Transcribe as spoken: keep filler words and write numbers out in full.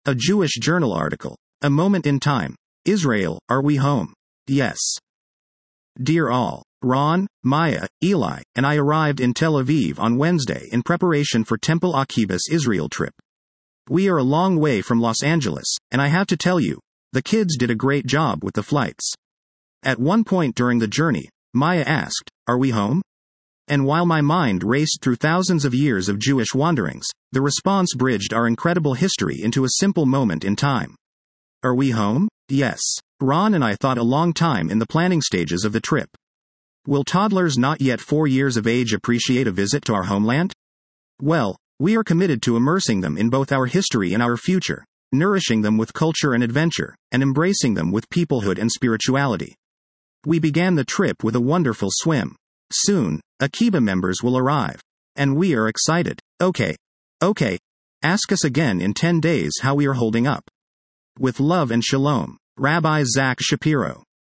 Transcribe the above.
A Jewish journal article. A moment in time. Israel, are we home? Yes. Dear all, Ron, Maya, Eli, and I arrived in Tel Aviv on Wednesday in preparation for Temple Akiba's Israel trip. We are a long way from Los Angeles, and I have to tell you, the kids did a great job with the flights. At one point during the journey, Maya asked, "Are we home?" And while my mind raced through thousands of years of Jewish wanderings, the response bridged our incredible history into a simple moment in time. Are we home? Yes. Ron and I thought a long time in the planning stages of the trip. Will toddlers not yet four years of age appreciate a visit to our homeland? Well, we are committed to immersing them in both our history and our future, nourishing them with culture and adventure, and embracing them with peoplehood and spirituality. We began the trip with a wonderful swim. Soon, Akiba members will arrive. And we are excited. Okay. Okay. Ask us again in ten days how we are holding up. With love and shalom, Rabbi Zach Shapiro.